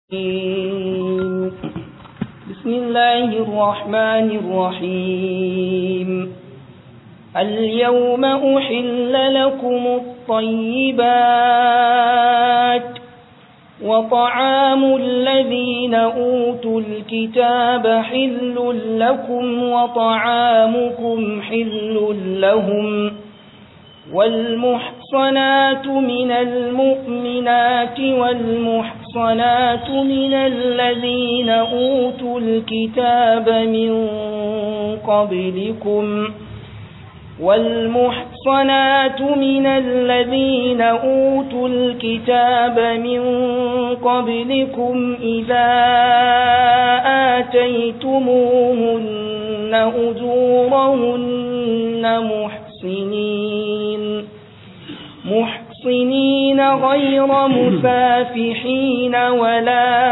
بسم الله الرحمن الرحيم. اليوم أحل لكم الطيبات وطعام الذين أوتوا الكتاب حل لكم وطعامكم حل لهم، والمحصنات من المؤمنات والمحصنات من الذين أوتوا الكتاب من قبلكم إذا آتيتموهن أجورهن محصنين غير مسافحين ولا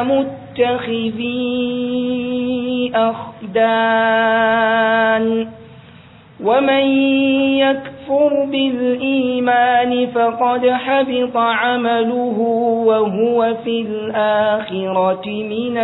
متخذي أخدان، ومن يكفر بالإيمان فقد حبط عمله وهو في الآخرة من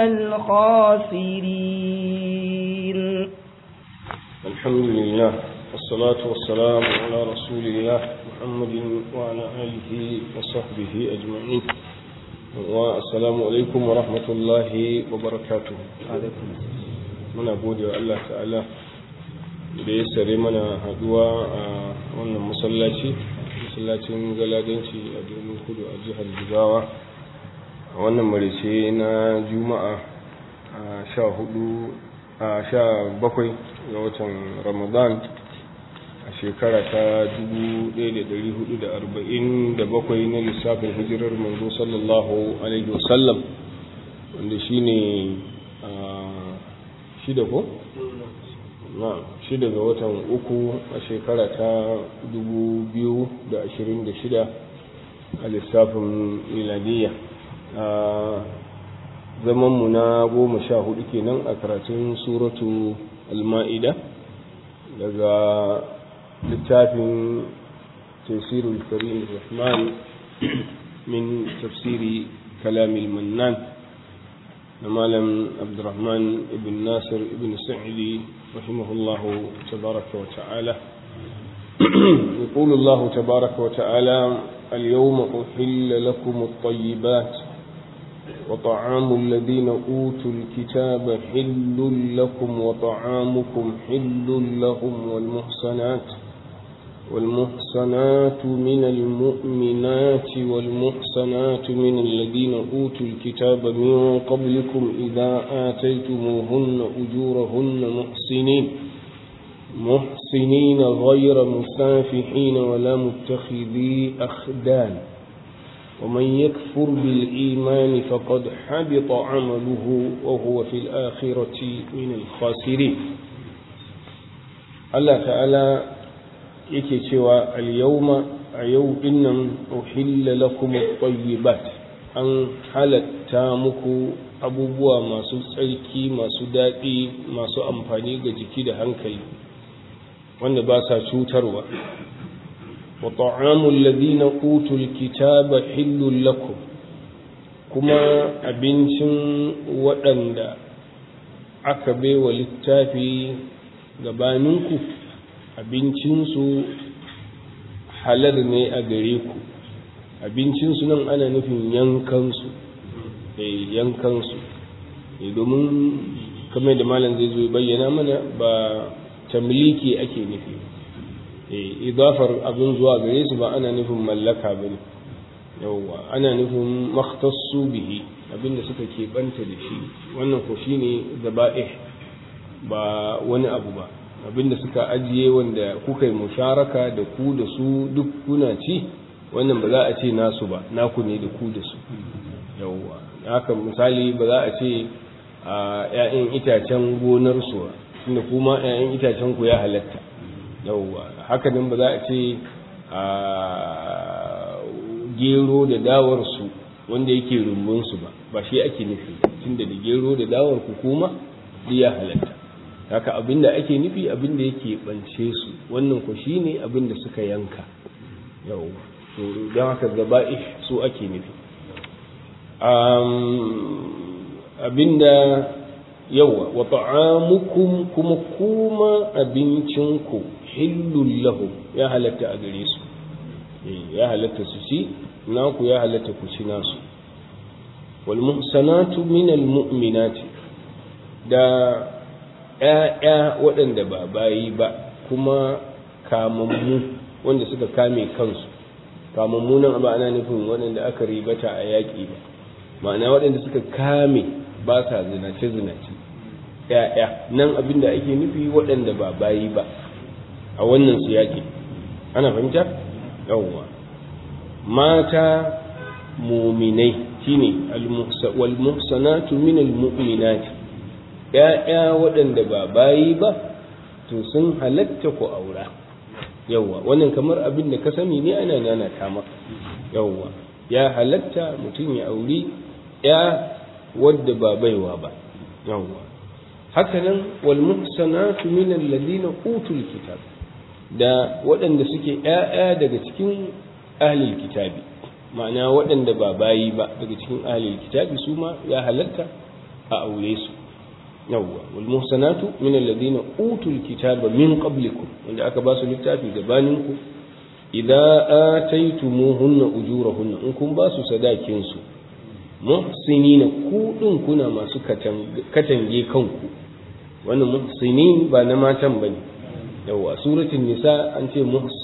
الخاسرين. الحمد لله والصلاة والسلام على رسول الله محمد وعلى آله وصحبه أجمعين، والسلام عليكم ورحمة الله وبركاته. muna gode wa Allah ta'ala da ya sare mana haduwa a wannan masallacin galadanci a birnin kudu a jihar Jigawa a wannan marice na juma'a a 17 ga watan Ramadan a shekara ta 1447 na lissafin hijirar manzo sallallahu alaihi wasallam, wanda shine shida ga watan uku a shekara ta 2026 a lissafin miladiyya. Zamanmu na 14 kenan a karatun suratu al-ma'ida daga littafin tafsirul karim rahman min tafsiri kalamil mannan na malam abdurrahman ibn nasir ibn sa'idi rahimahullahu tabaraka wa ta'ala. يقول الله تبارك وتعالى: اليوم أحل لكم الطيبات وطعام الذين أوتوا الكتاب حل لكم وطعامكم حل لهم، والمحصنات من المؤمنات والمحصنات من الذين أوتوا الكتاب من قبلكم إذا آتيتموهن أجورهن محصنين غير مسافحين ولا متخذي أخدان، ومن يكفر بالإيمان فقد حبط عمله وهو في الآخرة من الخاسرين. الله تعالى yake cewa al-yawma a yau dinnan uhilla lakum at-tayyibat, an halatta muku abubuwa masu tsarki, masu daɗi, masu amfani ga jiki da hankali, wanda ba sa cutarwa. wa ta'amul ladina utul kitaba hillul lakum, kuma abincin waɗanda aka baiwa littafi gabaninku, abincinsu halal ne a gare ku. Abincinsu nan ana nufin yankansu, domin kamar da malam zai zo bayyana mana ba tamliki ake nufi, idafar abin zuwa gare su ba ana nufin mallaka ba ne. yawwa ana nufin makhtassu bihi, abinda suka keɓanta da shi. wannan ko shine zaba'ih, ba wani abu ba, abinda suka ajiye wanda kuka yi musharaka da ku da su duk kuna ci, wannan ba za a ce nasu ba, naku ne da ku da su. yawwa haka misali ba za a ce a 'ya'yan itacen gonar su ba, tunda kuma 'ya'yan itacen ku ya halatta. yawwa haka nan ba za a ce a gero da dawar su wanda yake rumbun su ba shi ake nufi, tunda da gero da dawar ku kuma duk ya halatta. haka abinda ake nufi abinda yake bance su, wannan ko shine abinda suka yanka. yau to don haka gaba'i su ake nufi. abinda yawa wa ta'amukum kuma abincinku hillul lahum ya halatta a gare su ya halatta su ci naku ya halatta ku ci nasu wal muhsanatu minal mu'minati da ƴaƴa waɗanda ba bayi ba kuma kamammu wanda suka kame kansu kamammu nan ba ana nufin waɗanda aka ribata a yaƙi ba ma'ana waɗanda suka kame ba sa zinace ƴaƴa nan abinda ake nufi waɗanda ba bayi ba a wannan siyaki ana fahimta yawwa mata muminai shine wal muhsanatu minal mu'minati ƴaƴa waɗanda ba bayi ba to sun halatta ku aura yawwa wannan kamar abin da ka sani ne ana nana ta maka yawwa ya halatta mutum ya auri ya wadda ba baiwa ba yawwa haka nan wal muhsanatu minal ladina utul kitab da waɗanda suke ƴaƴa daga cikin ahlul kitabi ma'ana waɗanda ba bayi ba daga cikin ahlul kitabi su ma ya halatta a aure su yawwa wal muhsanatu min alladhina utul kitaba min qablikum wanda aka ba su littafi gabanin ku idza ataytumuhunna ujurahunna in kun ba su sadakin su muhsinina ku din kuna masu katange kanku wannan muhsinin ba na matan bane yawa suratul nisa an ce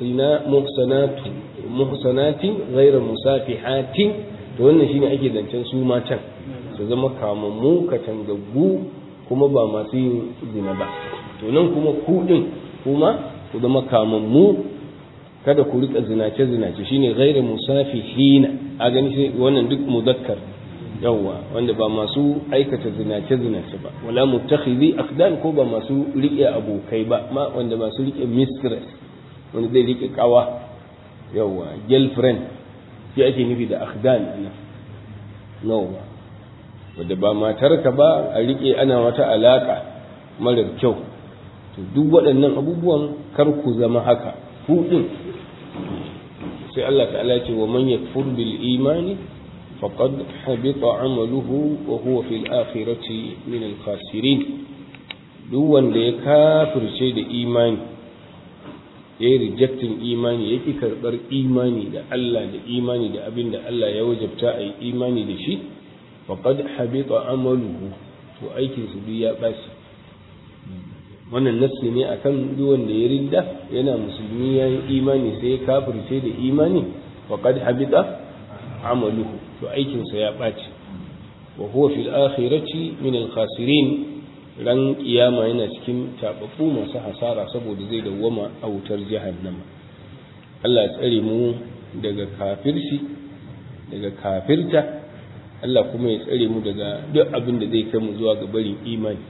muhsanatin ghayra musafihatin to wannan shine ake zancen su matan su zama kamammu katangaggu kuma ba masu yin zina ba to nan kuma ku din kuma ku zama kamammu kada ku rika zinace shine ghayra musafihina a gani sai wannan duk muzakkar yawa wanda ba masu aikata zinace ba wala muttakhidhi akhdan ko ba masu rike abokai ba ma wanda masu rike mistress wanda zai rike kawa yawa girlfriend shi ake nufi da akhdan ana yawa wanda ba matarka ba a rike ana wata alaka mara kyau to duk waɗannan abubuwan kar ku zama haka ku din sai Allah ta'ala ya ce wa man yakfur bil imani فقد حبط عمله وهو في الآخرة من الخاسرين duk wanda ya kafirce da imani ya yi rejectin imani ya ki karɓar imani da Allah da imani da abin da Allah ya wajabta a yi imani da shi faqad habita amaluhu to aikin su duk ya ɓaci wannan nassi ne akan duk wanda ya ridda yana musulmi ya yi imani sai ya kafirce da imani faqad habita amaluhu to aikinsa ya ɓaci wa huwa fil akhirati min al khasirin ran kiyama yana cikin tababbu masu hasara saboda zai dawwama a wutar jahannama Allah ya tsare mu daga kafirci daga kafirta Allah kuma ya tsare mu daga duk abin da zai kai mu zuwa ga barin imani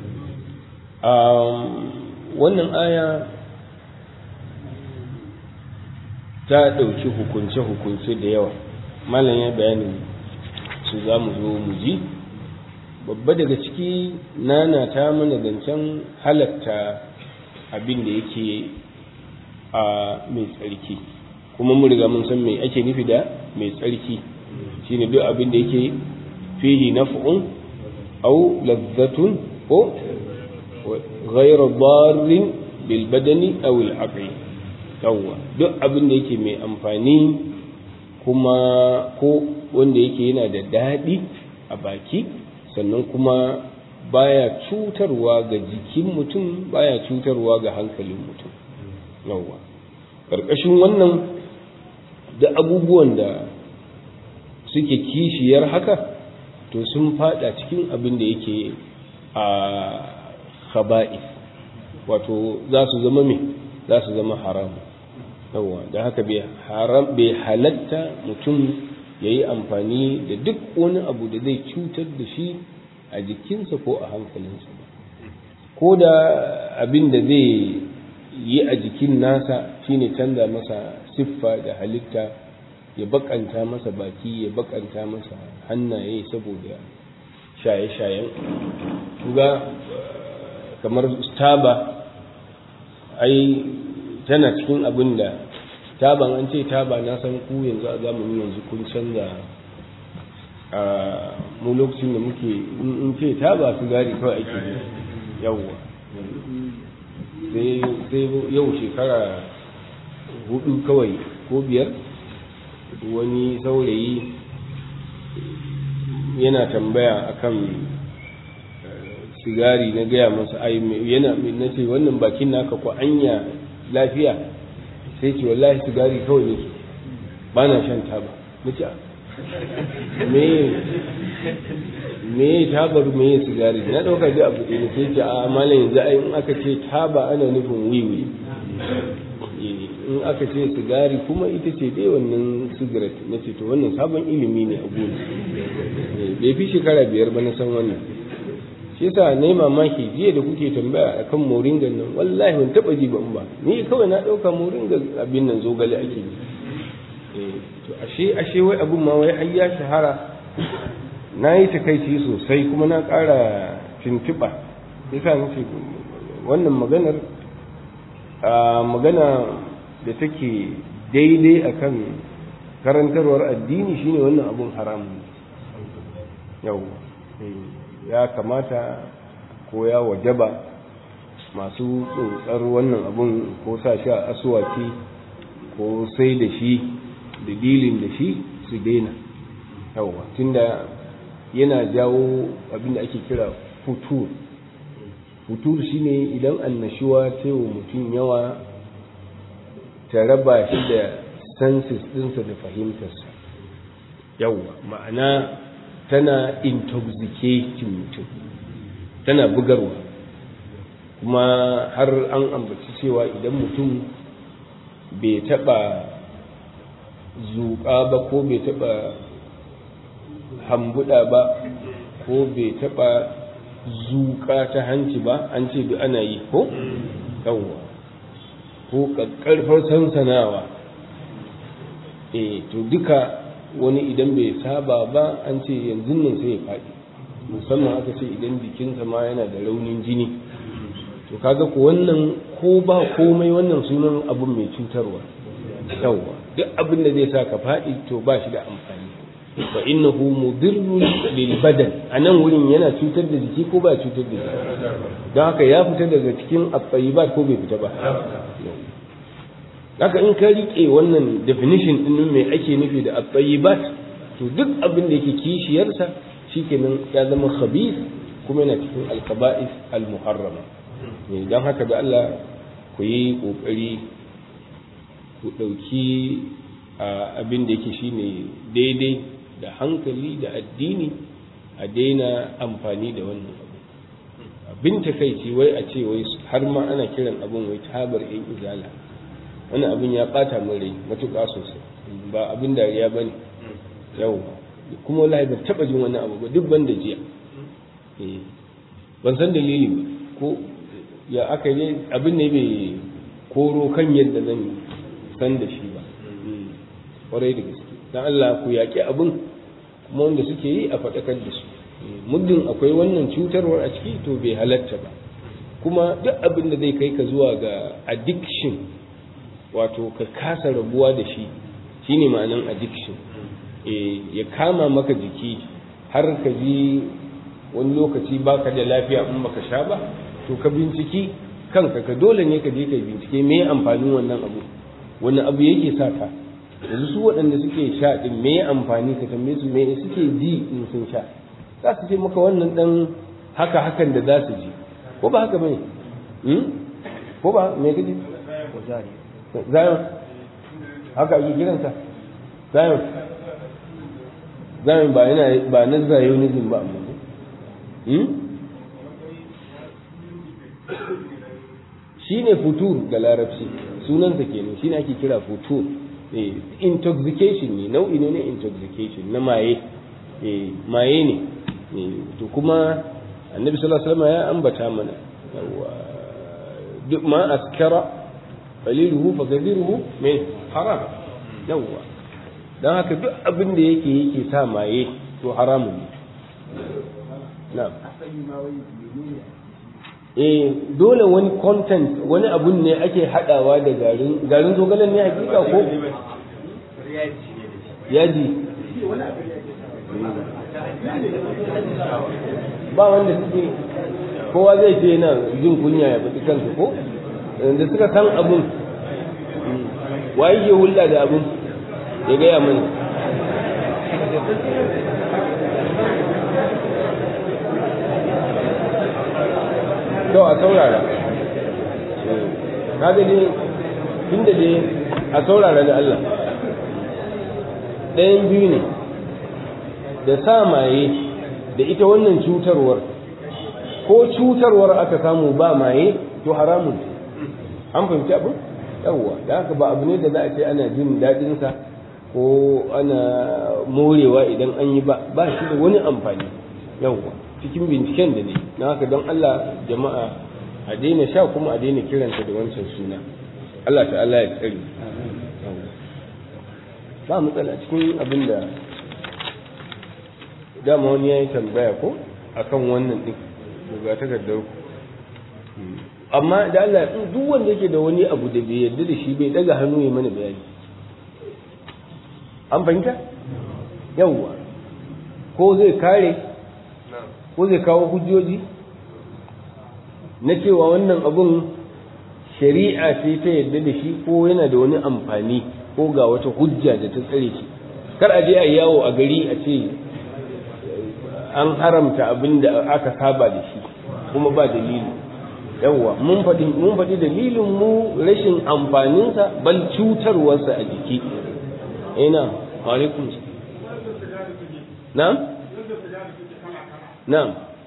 wannan aya ta ɗauki hukunce da yawa malam ya bayani su za mu zo mu ji babba daga ciki nana ta mana zancen halatta abin da yake a mai tsarki kuma mun riga mun san me ake nufi da mai tsarki shine duk abin da yake fihi naf'un aw ladhatun ko ghayra darrin bil badani aw al aqli yawa duk abin da yake mai amfani kuma ko wanda yake yana da daɗi a baki sannan kuma baya cutarwa ga jikin mutum baya cutarwa ga hankalin mutum yawa ƙarƙashin wannan da abubuwan da suke kishiyar haka to sun fada cikin abin da yake a khaba'is wato za su zama haramu yawa da haka bai halatta mutum ya yi amfani da duk wani abu da zai cutar da shi a jikinsa ko a hankalinsa ko da abin da zai yi a jikin nasa shine canza masa siffa da halitta ya bakanta masa baki ya bakanta masa hannaye saboda shaye-shayen ga kamar taba ai tana cikin abin da taban an ce taba na san ku yanzu a zamanin yanzu kun canza mu lokacin da muke in ce taba sigari kawai ake yi yawwa sai yau shekara 4 kawai ko 5 wani saurayi yana tambaya akan sigari na gaya masa ai yana na ce wannan bakin naka ko anya lafiya sai ce wallahi sigari kawai ne ba na shan taba nace me tabar me sigari na dauka ji abu ne sai ce a malam yanzu ai in aka ce taba ana nufin wiwi in aka ce sigari kuma ita ce dai wannan cigarette nace to wannan sabon ilimi ne a gudu bai fi shekara 5 ba na san wannan shi yasa ne mamaki jiya da kuke tambaya akan moringa nan wallahi ban taba ji ban ba ni kawai na dauka moringa abin nan zogale ake yi to ashe wai abun ma wai har ya shahara na yi takaici sosai kuma na ƙara tuntuɓa yasa nace wannan magana da take daidai akan karantarwar addini shine wannan abun haramun yau ya kamata ko ya wajaba masu tsotsar wannan abun ko sa shi a asuwaki ko sai da shi da dilin da shi su daina yawa tunda yana jawo abin da ake kira futur shine idan annashuwa ta yi wa mutum yawa ta raba shi da senses ɗinsa da fahimtarsa yawa ma'ana tana intoxicating mutum tana bugarwa kuma har an ambaci cewa idan mutum bai taɓa zuƙa ba ko bai taɓa hambuɗa ba ko bai taɓa zuƙa ta hanci ba an ce duk ana yi ko yawwa ko ƙarfar sansanawa to duka wani idan bai saba ba an ce yanzu nan sai ya faɗi musamman aka ce idan jikinsa ma yana da raunin jini to kaga ko wannan ko ba komai wannan sunan abun mai cutarwa yawwa duk abin da zai sa ka faɗi to ba shi da amfani fa innahu mudirrun lil badan anan wurin yana cutar da jiki ko ba cutar da jiki don haka ya fita daga cikin at-tayyibat ko bai fita ba haka in ka rike wannan definition din me ake nufi da at-tayyibat to duk abin da yake kishiyarsa shikenan ya zama khabith kuma yana cikin al-qaba'is al-muharrama don haka da Allah ku yi kokari ku dauki abin da yake shine daidai da hankali da addini a daina amfani da wannan abu abin takeici wai a ce wai har ma ana kiran abin wai tabar yan izala wannan abin ya bata min rai matuƙa sosai ba abin dariya bane yau kuma wallahi ban taba jin wannan abu ba duk banda jiya ban san dalili ba ko ya aka yi abin ne bai koro kan yadda zan san da shi ba kwarai da gaske dan Allah ku yaƙi abin kuma wanda suke yi a faɗakar da su muddin akwai wannan cutarwar a ciki to bai halatta ba kuma duk abin da zai kai ka zuwa ga addiction wato ka kasa rabuwa da shi shine ma'anan addiction ya kama maka jiki har ka ji wani lokaci baka da lafiya in baka sha ba to ka binciki kanka ka dole ne ka je ka bincike me amfanin wannan abu wani abu yake sa ka yanzu su waɗanda suke sha din me amfani ka tambaye su me suke ji in sun sha za su ce maka wannan dan hakan da za su ji ko ba haka bane ko ba me kaji zayon haka ake kiransa zayon ba na zionism ba amma shi ne futur da larabci sunansa kenan shi ne ake kira futur intoxication ne nau'i ne intoxication na maye maye ne to kuma annabi sallallahu alaihi wasallam ya ambata mana duk ma askara qaliluhu fa kathiruhu min haram yawa dan haka duk abin da yake sa maye to haramun ne na'am dole wani content wani abun ne ake hadawa da garin zogalen ne hakika ko yaji ba wanda suke kowa zai ce yana jin kunya ya faɗi kansa ko da suka san abun waye ya hulɗa da abun ya gaya mana to a saurara kaga dai tunda dai a saurara da Allah ɗayan biyu ne da sa maye da ita wannan cutarwar ko cutarwar aka samu ba maye to haramun an fahimci abu yawwa da haka ba abu ne da za a ce ana jin daɗinsa ko ana morewa idan an yi ba shi da wani amfani yawwa cikin binciken da ne na haka don Allah jama'a a daina sha kuma a daina kiranta da wancan suna Allah ta'ala ya tsari ba matsala cikin abin da dama wani ya yi tambaya ko akan wannan ɗin ga takardar ku amma da Allah duk wanda yake da wani abu da bai yarda da shi bai daga hannu ya mana bayani an fahimta yawwa ko zai kare ko zai kawo hujjoji na cewa wannan abun shari'a ce ta yarda da shi ko yana da wani amfani ko ga wata hujja da ta tsare shi kar a je a yawo a gari a ce an haramta abin da aka saba da shi kuma ba dalili yawwa mun faɗi dalilin mu rashin amfaninsa bal cutarwarsa a jiki ina alaikum na'am na'am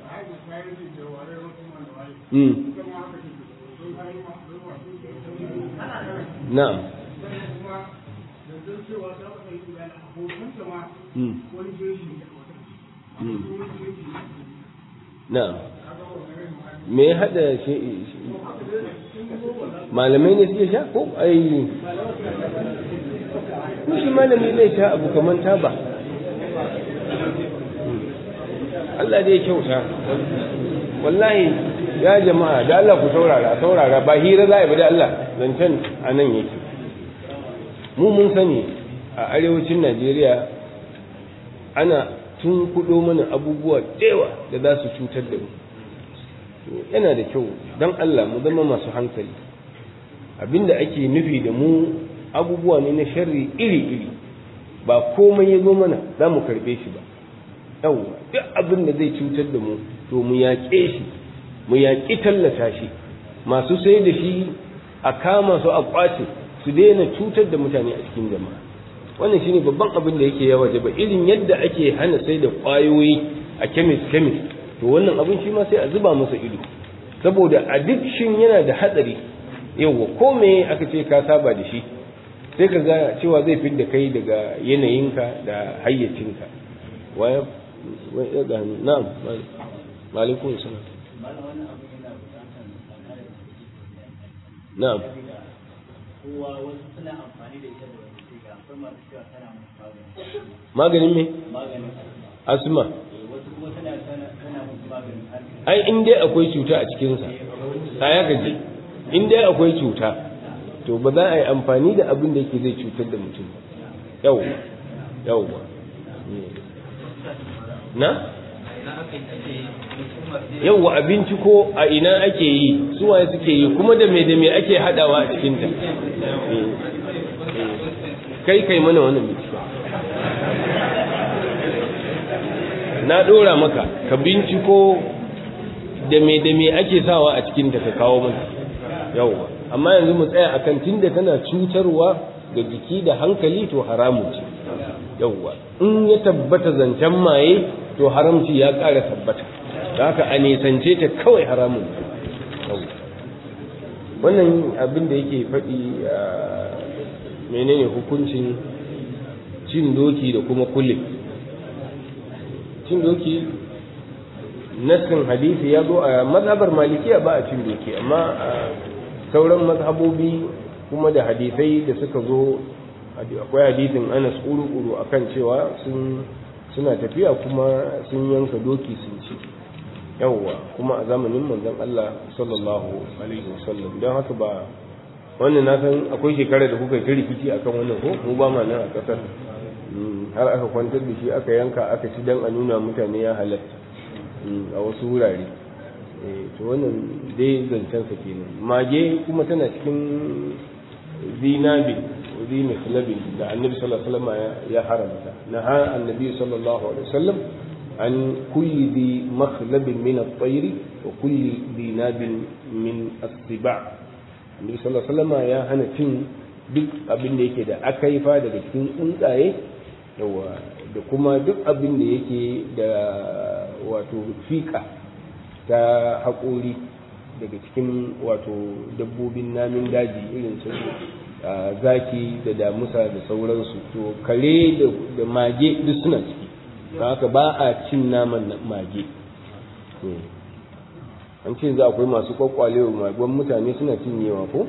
na'am na'am me ya hada shi malamai ne suke sha ko ai shi malami zai sha abu kaman taba Allah dai kyauta wallahi ya jama'a da Allah ku saurara ba hira za a yi da Allah zancen a nan yake mu mun sani a arewacin Najeriya ana tun kudo mana abubuwa dewa da za su cutar da mu yana da kyau don Allah mu zama masu hankali abinda ake nufi da mu abubuwa ne na sharri iri-iri ba komai ya zo mana za mu karɓe shi ba yawwa duk abin da zai cutar da mu to mu yaƙe shi mu yaƙi tallata shi masu sai da shi a kama su a ƙwace su daina cutar da mutane a cikin jama'a wannan shine babban abin da yake yawa da ba irin yadda ake hana sai da ƙwayoyi a kemis to wannan abin shi ma sai a zuba masa ido saboda addiction yana da hatsari yawa ko me aka ce ka saba da shi sai ka ga cewa zai fidda kai daga yanayinka da hayyacinka waya ga na'am alaikum salam na'am kowa wasu suna amfani da ita da wani siga akwai masu cewa tana maganin me maganin asma wasu kuma tana musu maganin ai in dai akwai cuta a cikinsa a ya gaji in dai akwai cuta to ba za a yi amfani da abin da yake zai cutar da mutum yawwa na yawwa abinci ko a ina ake yi suwaye suke yi kuma da me ake hadawa a cikinta kai mana wannan bincike na dora maka ka binciko da me ake sawa a cikinta ka kawo mana yawwa amma yanzu mu tsaya akan tunda tana cutarwa ga jiki da hankali to haramun ce yawwa in ya tabbata zancen maye to haramci ya ƙara tabbata da haka a nisance ta kawai haramun wannan abin da yake faɗi menene hukuncin cin doki da kuma kulle cin doki nassin hadisi ya zo a mazhabar malikiya ba a cin doki amma sauran mazhabobi kuma da hadisai da suka zo akwai hadisin Anas uru akan cewa suna tafiya kuma sun yanka doki sun ci yawwa kuma a zamanin manzon Allah sallallahu alaihi wasallam don haka ba wannan na san akwai shekara da kuka yi rikici akan wannan ko mu ba ma nan a kasar har aka kwantar da shi aka yanka aka ci dan a nuna mutane ya halatta a wasu wurare. To wannan dai zancensa kenan. Mage kuma tana cikin zinabi zinakhlabin da annabi sallallahu alaihi wasallam ya haramta. Naha annabi sallallahu alaihi wasallam an kulli dhi makhlabin min at-tayr wa kulli dhinabin min as-siba'. Annabi sallallahu alaihi wasallam ya hana cin duk abin da yake da akaifa daga cikin tsuntsaye da kuma duk abin da yake da wato fika ta haƙori daga cikin wato dabbobin namin daji irin su zaki da damusa da sauransu. To kare da mage duk suna ciki, haka ba a cin naman mage. An ce za akwai masu kwakwalewa magon mutane suna cinyewa ko?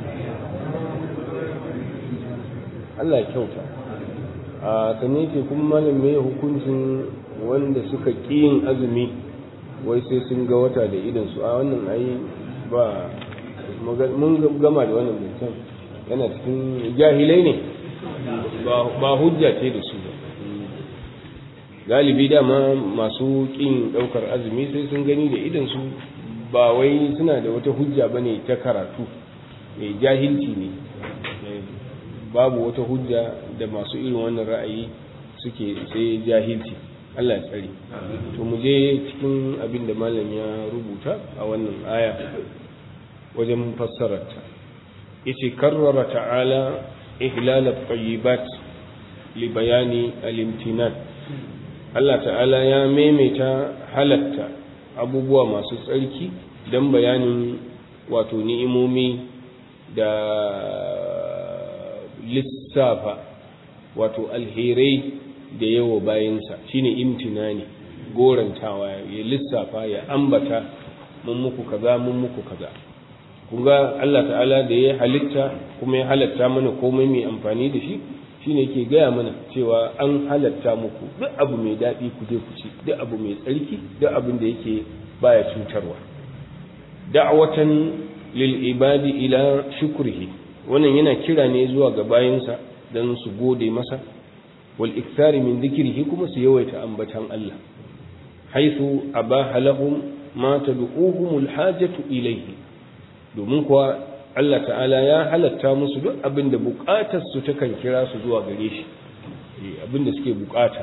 Allah ya kyauta. Sannan ce kuma malam mai hukuncin wanda suka ƙi yin azumi wai sai sun ga wata da idansu. A wannan ai ba mun gama da wannan mutum, yana cikin jahilai ne, ba hujja ce da su ba. Galibi dama masu ƙin ɗaukar azumi sai sun gani da idansu, ba wai suna da wata hujja ba ne ta karatu, mai jahilci ne. Babu wata hujja da masu irin wannan ra'ayi suke, sai jahilci. Allah ya tsare. To mu je cikin abin da malam ya rubuta a wannan aya wajen fassararta. Yace karrara ta'ala ihlal at-tayyibat li bayani al-imtinan. Allah ta'ala ya maimaita halatta abubuwa masu tsarki dan bayanin wato ni'imomi da lissafa wato alherai da yawa bayansa, shine imtinani, gorantawa, ya lissafa, ya ambata mun muku kaza mun muku kaza. Kunga Allah ta'ala da ya halitta kuma ya halatta mana komai mai amfani da shi, shine yake gaya mana cewa an halatta muku duk abu mai daɗi ku je ku ci, duk abu mai tsarki, duk abin da yake baya cutarwa. Da'watan lil ibadi ila shukrihi, wannan yana kira ne zuwa ga bayinsa dan su gode masa. wal ikthari min dhikrihi, kuma su yawaita ambatan Allah, haythu abaha lahum ma tad'uhum al hajatu ilayhi, domin kuwa Allah ta'ala ya halatta musu duk abin da bukatar su takan kira su zuwa gare shi, abin da suke bukata.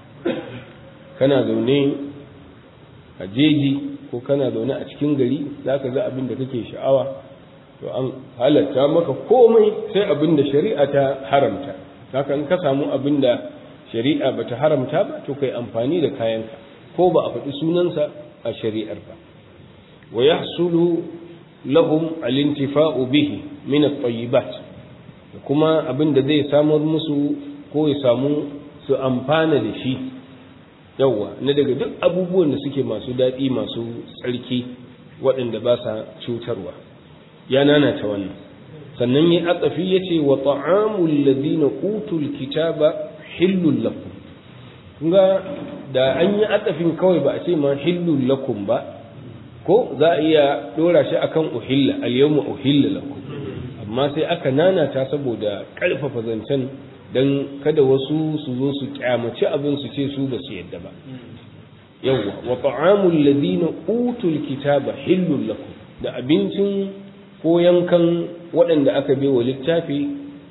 Kana zaune a jeji ko kana zaune a cikin gari, zaka ga abin da kake sha'awa, to an halatta maka komai sai abin da shari'a ta haramta. Haka in ka samu abin da shari'a bata haramta ba, to kai amfani da kayanka ko ba a faɗi sunansa a shari'ar ba. Wa yahsulu lahum al-intifa'u bihi min at-tayyibat, kuma abin da zai samar musu ko ya samu su amfana da shi, yawa na daga duk abubuwan da suke masu daɗi masu tsarki waɗanda ba sa cutarwa. Ya nanata wannan. Sannan ya atsafi ya ce wa ta'amul ladina utul kitaba hillul lakum. Kunga da an yi atsafin kawai ba a ce ma hillul lakum ba, ko za a iya dora shi akan uhilla, al-yawma uhilla lakum, amma sai aka nanata saboda karfafa zancen dan kada wasu su zo su kyamaci abin su ce su ba su yadda ba. Yawwa wa ta'amul ladina utul kitaba hillul lakum, da abincin ko yankan waɗanda aka bai wa littafi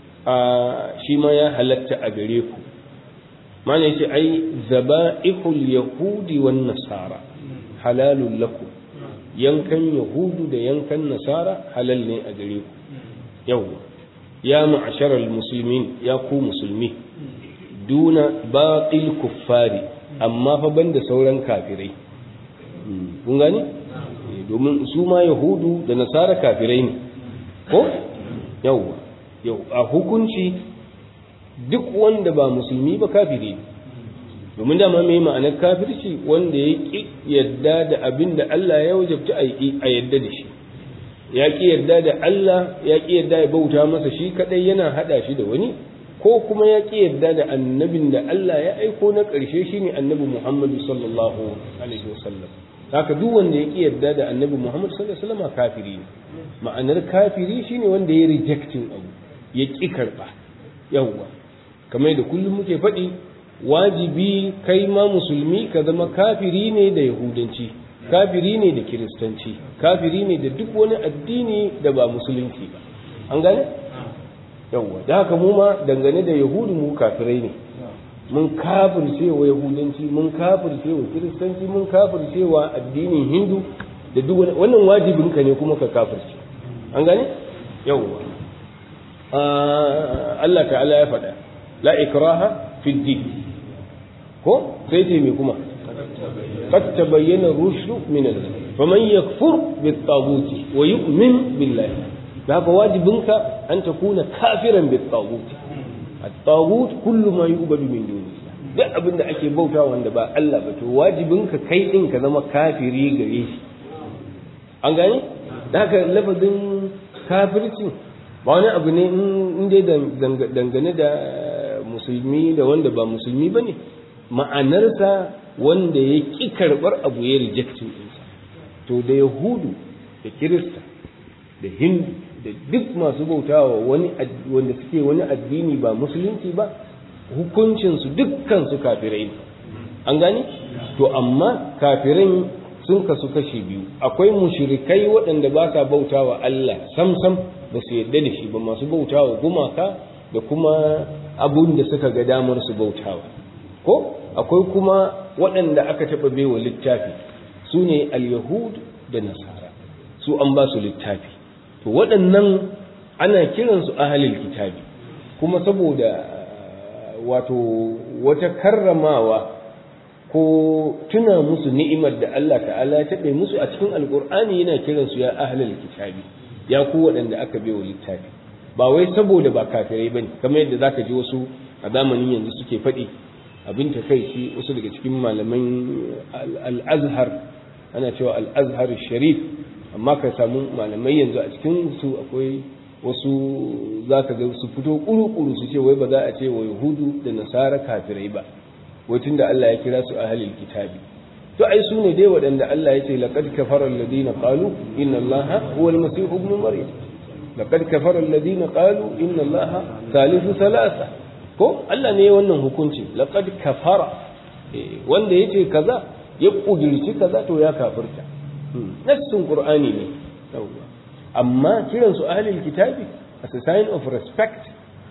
shi ma ya halatta a gare ku. Mana yace ai zaba'ihul yahudi wan nasara halalul lakum, yankan yahudu da yankan nasara halal ne a gare ku. Yau ya ma'asharal muslimin, ya ku musulmi, duna batil kuffari, amma fa banda sauran kafirai. Kun gani? Domin su ma yahudu da nasara kafirai ne, ko? Yau a hukunci duk wanda ba musulmi ba kafiri ne. Domin dama mai ma'anar kafirci wanda ya ƙi yadda da abin da Allah ya wajabta a yadda da shi, ya ƙi yarda da Allah, ya ƙi yarda ya bauta masa shi kadai yana hada shi da wani, ko kuma ya ƙi yarda da annabin da Allah ya aiko na ƙarshe shine annabi Muhammad sallallahu alaihi wasallam. Haka duk wanda ya ƙi yarda da annabi Muhammad sallallahu alaihi wasallam kafiri ne. Ma'anar kafiri shine wanda ya rejecting abu, ya ƙi karba. Yawwa kamar da kullum muke faɗi wajibi kai ma musulmi ka zama kafiri ne da yahudanci, kafiri ne da kiristanci, kafiri ne da duk wani addini da ba musulunci ba. An gane? yawwa da haka mu ma dangane da yahudu mu kafirai ne, mun kafirce wa yahudanci, mun kafirce wa kiristanci, mun kafirce wa addinin hindu da duk wannan wajibin ka ne kuma ka kafirce. An gane? yawwa Allah ta'ala ya faɗa la ikraha fi din, ko sai ce me kuma qad tabayyana rushdu min al-ghayy faman yakfur bit-taghuti wa yu'min billahi, da haka wajibinka an takuna kafiran bit-taghuti. at-taghut kullu ma yu'badu min dunillah, duk abinda ake bauta wanda ba Allah ba to wajibinka kai din ka zama kafiri gare shi. An gane? da haka lafazin kafirci ba wani abu ne in dai dangane da musulmi da wanda ba musulmi ba ne, ma'anarsa wanda ya ƙi karɓar abu ya rejectin ɗinsa. To da yahudu da kirista da hindu da duk masu bautawa wanda suke wani addini ba musulunci ba, hukuncinsu dukkansu kafirai ne. An gane? To amma kafirai sun kasu kashi biyu. Akwai mushrikai waɗanda ba sa bautawa Allah samsam, ba su yadda da shi ba, masu bautawa gumaka da kuma abun da suka ga damar su bautawa. Ko akwai kuma waɗanda aka taɓa baiwa littafi, su ne al-yahud da nasara, su an ba su littafi. To waɗannan ana kiransu ahlul kitabi, kuma saboda wato wata karramawa ko tuna musu ni'imar da Allah ta'ala ya taɓe musu a cikin alƙur'ani, yana kiransu ya ahlul kitabi, ya ku waɗanda aka baiwa littafi. Ba wai saboda ba kafirai bane, kamar yadda zaka ji wasu a zamanin yanzu suke faɗi. Abin takeici wasu daga cikin malaman al-azhar, ana cewa al-azhar sharif, amma ka samu malamai yanzu a cikin su akwai wasu zaka ga su fito kuru-kuru su ce wai ba za a ce wa yahudu da nasara kafirai ba, wai tunda Allah ya kira su ahlul kitabi. To ai su ne dai waɗanda Allah ya ce laqad kafara alladhina qalu inna allaha huwa al-masih ibn maryam, laqad kafara alladhina qalu inna allaha thalithu thalatha. Ko Allah ne wannan hukunci, laqad kafara, wanda yace kaza ya kudirci kaza to ya kafirta. Nassun Qur'ani ne. Amma kiran su ahlul kitabi as a sign of respect,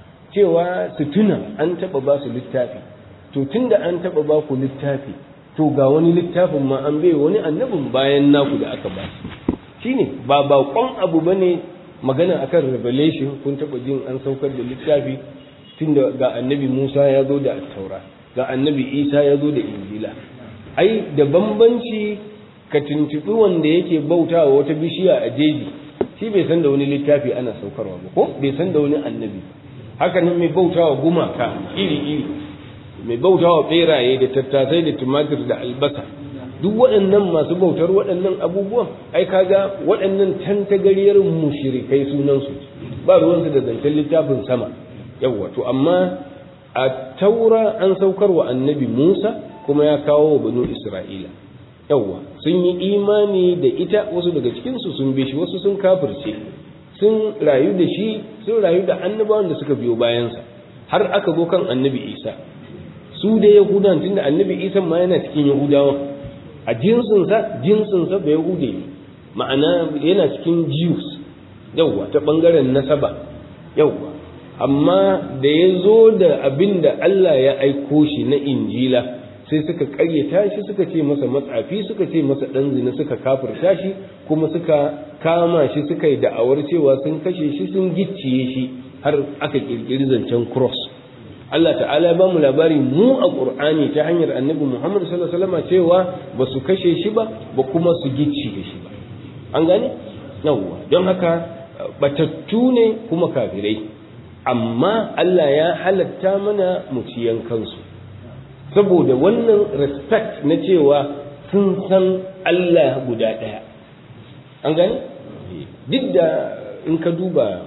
cewa su tuna an taba ba su littafi. To tunda an taba ba ku littafi, to ga wani littafin ma an bai wani annabin bayan naku da aka ba shi. Shine ba baƙon abu bane magana akan revelation, kun taba jin an saukar da littafi tunda ga annabi Musa ya zo da Taura, ga annabi Isa ya zo da Injila. Ai da bambanci ka tuntuɓi wanda yake bautawa wata bishiya a jeji, shi bai san da wani littafi ana saukarwa ba, ko bai san da wani annabi. Haka nan mai bautawa gumaka iri-iri, mai bautawa beraye da tattasai da tumatir da albasa, duk waɗannan masu bautar waɗannan abubuwan, ai kaga waɗannan tantagariyar mushrikai sunansu, ba ruwansu da zancen littafin sama. Yawwa, to amma a Taura an saukar wa annabi Musa kuma ya kawo wa banu Isra'ila. Yawwa, sun yi imani da ita, wasu daga cikinsu sun bi shi, wasu sun kafirce, sun rayu da shi, sun rayu da annabawan da suka biyo bayansa, har aka zo kan annabi Isa. Su da Yahudan, tunda annabi Isa ma yana cikin Yahudawa, a jinsinsa ba Yahude ne, ma'ana yana cikin Jews. Yawwa, ta ɓangaren nasaba. Yawwa, amma da ya zo da abin da Allah ya aiko shi na Injila, sai suka ƙaryata shi, suka ce masa matsafi, suka ce masa ɗan zina, suka kafirta shi, kuma suka kama shi, suka yi da'awar cewa sun kashe shi, sun gicciye shi, har aka ƙirƙiri zancen cross. Allah ta'ala ya ba mu labari mu a Qur'ani ta hanyar Annabi Muhammad sallallahu alaihi wasallam cewa ba su kashe shi ba kuma su gicciye shi ba. An gane? Yawwa, don haka batattu ne kuma kafirai. Amma Allah ya halatta mana mu ci yankansu saboda wannan respect na cewa sun san Allah guda ɗaya. An gane? Duk da in ka duba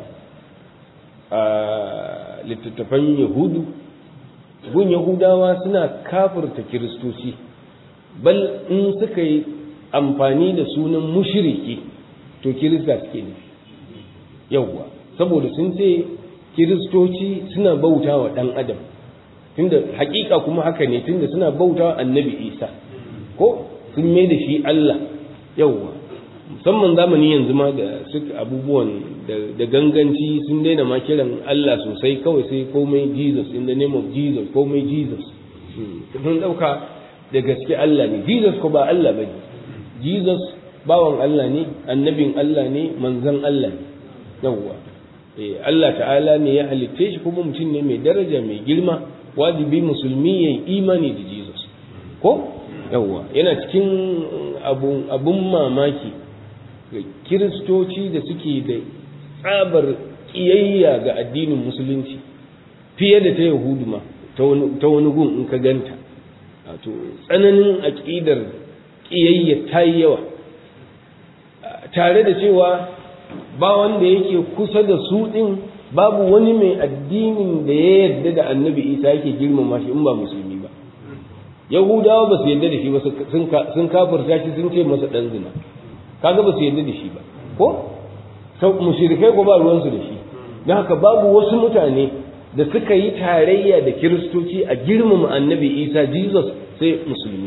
a littattafan Yahudu, gun Yahudawa suna kafirta Kiristoci, bal in suka yi amfani da sunan mushriki to Kirista suke ne. Yawwa, saboda sun ce Kiristoci suna bauta wa ɗan adam, tunda hakika kuma haka ne, tunda suna bautawa annabi Isa ko sun mai da shi Allah. Yawwa musamman zamani yanzu ma da suka abubuwan da ganganci sun daina ma kiran Allah sosai, kawai sai komai Jesus, in the name of Jesus, komai Jesus. Sun dauka da gaske Allah ne. Jesus ko ba Allah bane. Jesus bawan Allah ne, annabin Allah ne, manzon Allah ne. Yawwa Allah ta'ala ne ya halitte shi, kuma mutum ne mai daraja mai girma, wajibi musulmi yayi imani da Jesus ko. Yawwa yana cikin abun mamaki ga kiristoci da suke da tsabar kiyayya ga addinin musulunci fiye da ta yahudu ma, ta wani gun in ka ganta, wato tsananin aƙidar kiyayya ta yi yawa, tare da cewa ba wanda yake kusa da su ɗin, babu wani mai addinin da ya yarda da annabi Isa yake girmama shi in ba musulmi ba. Yahudawa ba su yarda da shi ba, sun kafirta shi, sun ce masa ɗan zina, kaga ba su yarda da shi ba ko mushrikai ko ba ruwansu da shi. don haka babu wasu mutane da suka yi tarayya da kiristoci a girmama annabi Isa Jesus sai musulmi.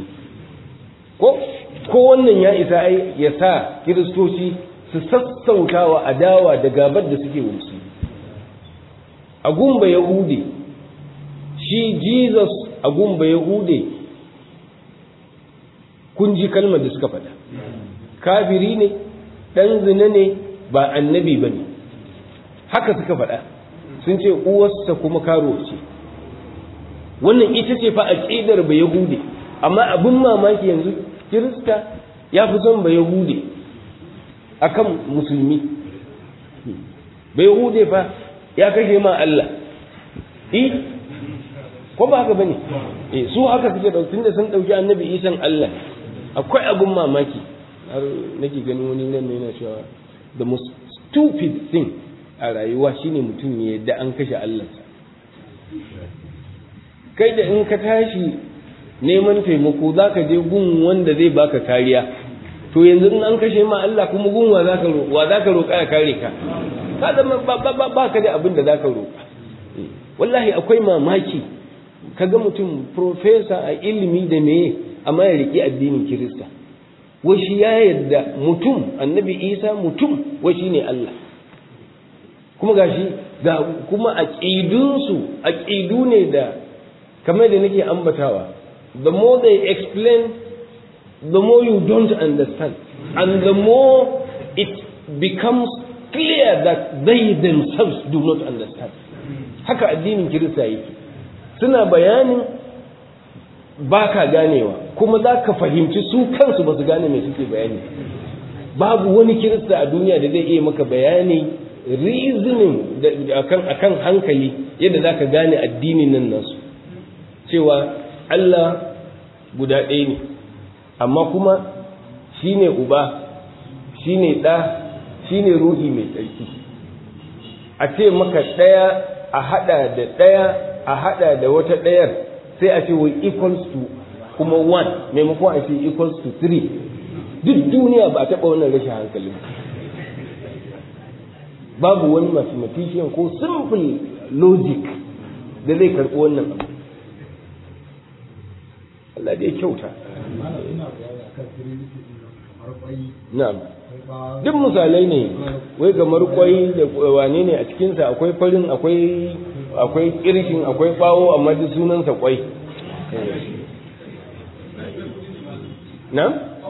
ko wannan ya isa ya sa kiristoci su sassautawa adawa da gabar da suke wa musulmi. a gumba yahude shi Jesus, a gumba yahude kun ji kalmar da suka faɗa, kafiri ne, ɗan zina ne, ba annabi ba ne, haka suka faɗa. Sun ce uwarsa kuma karo ce. Wannan ita ce fa aqidar ba yahude. Amma abin mamaki yanzu kirista ya fi son ba yahude akan musulmi. Ba yahude fa ya kashe ma Allah, ko ba haka bane? Su haka suke dauki, da sun dauki annabi Isan Allah. Akwai abin mamaki, har nake ganin wani nan yana cewa the most stupid thing a rayuwa shine mutum ya yadda an kashe Allah. Kai da in ka tashi neman taimako zaka je gun wanda zai baka kariya, to yanzu in an kashe ma Allah kuma gun wa zaka roƙa ya kare ka? Ka zama ba ka da abin da zaka roƙa. Wallahi akwai mamaki kaga mutum professor a ilimi da meye, amma ya riƙe addinin Kirista. Wai shi ya yadda mutum, annabi Isa mutum, wai shine Allah. Kuma gashi ga kuma aqidu ne da kamar da nake ambatawa, the more they explain, the more you don't understand, and the more it becomes clear that they themselves do not understand. Haka addinin Kirista yake, suna bayanin baka ganewa, kuma za ka fahimci su kansu ba su gane mai suke bayani. Babu wani Kirista a duniya da zai iya maka bayani reasoning akan hankali yadda za ka gane addinin nan nasu, cewa Allah guda ɗaya ne, amma kuma shi ne uba, shi ne ɗa, shi ne ruhi mai tsarki. A ce maka ɗaya a haɗa da ɗaya a haɗa da wata ɗayar, sai a ce wai equals to kuma 1 maimakon a ce equals to 3. Duk duniya ba a taɓa wannan rashin hankali. Babu wani mathematician ko simple logic da zai karɓi wannan abu. Allah dai kyauta. Na'am. Duk misalai ne, wai kamar kwai da wane ne a cikinsa, akwai farin, akwai kirshin, akwai bawo, amma duk sunansa kwai. Na'am?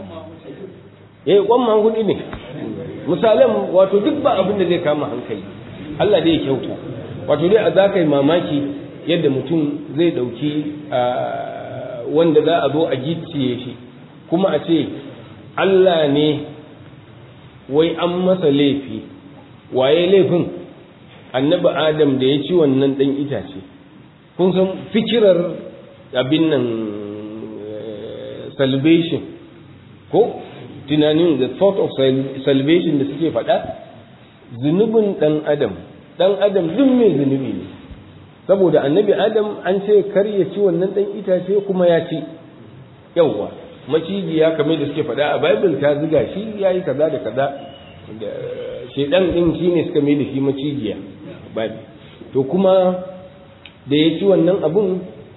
Kwan hudu ne. Misalan wato duk ba abin da zai kama hankali. Allah dai kyauta. Wato dai a za ka yi mamaki yadda mutum zai ɗauki wanda za a zo a gicciye shi, kuma a ce Allah ne wai an masa laifi. Waye laifin? Annabi Adam da ya ci wannan ɗan itace. Kun san fikirar abin nan salvation ko tunanin, the thought of salvation da suke faɗa, zunubin ɗan adam duk mai zunubi ne, saboda annabi Adam an ce kar ya ci wannan ɗan itace kuma ya ci. Yawwa macijiya kamar da suke faɗa a Bible ta ziga shi ya yi kaza da kaza, da shedan ɗin shi ne suka mai da shi macijiya Bible. To kuma da ya ci wannan abun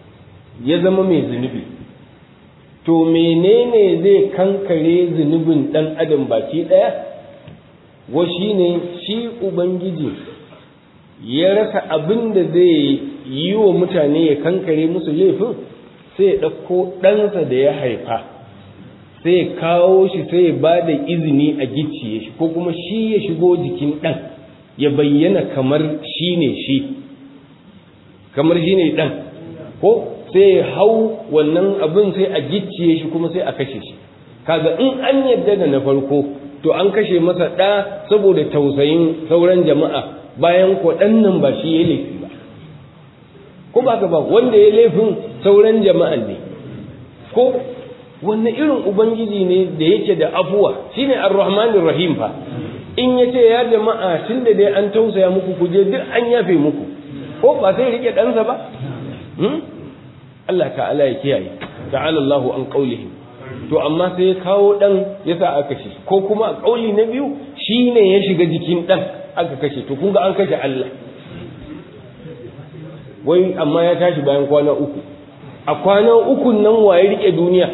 ya zama mai zunubi, to menene zai kankare zunubin ɗan adam baki ɗaya? Wa shi ne shi Ubangiji ya rasa abin da zai yi wa mutane ya kankare musu laifin, sai ya ɗauko ɗansa da ya haifa, sai ya kawo shi, sai ya ba da izini a gicciye shi, ko kuma shi ya shigo jikin ɗan ya bayyana kamar shi ne ɗan, ko sai ya hau wannan abin sai a gicciye shi kuma sai a kashe shi. Kaga in an yadda da na farko, to an kashe masa ɗa saboda tausayin sauran jama'a, bayan ko ɗan nan ba shi ya laifi ba, ko ba ka ba wanda ya laifin sauran jama'an ne. Ko wanne irin ubangiji ne da yake da afuwa, shine ar-rahmanir rahim fa. In yace ya jama'a tunda dai an tausaya muku, ku je duk an yafe muku, ko ba sai rike ɗansa ba? Allah ta'ala ya kiyaye, ta'ala Allahu an qaulihi. To amma sai ya kawo ɗan ya sa aka kashe, ko kuma a ƙauli na biyu shine ya shiga jikin ɗan aka kashe. To kun ga an kashe Allah, wai amma ya tashi bayan kwana uku. A kwana uku nan waye rike duniya?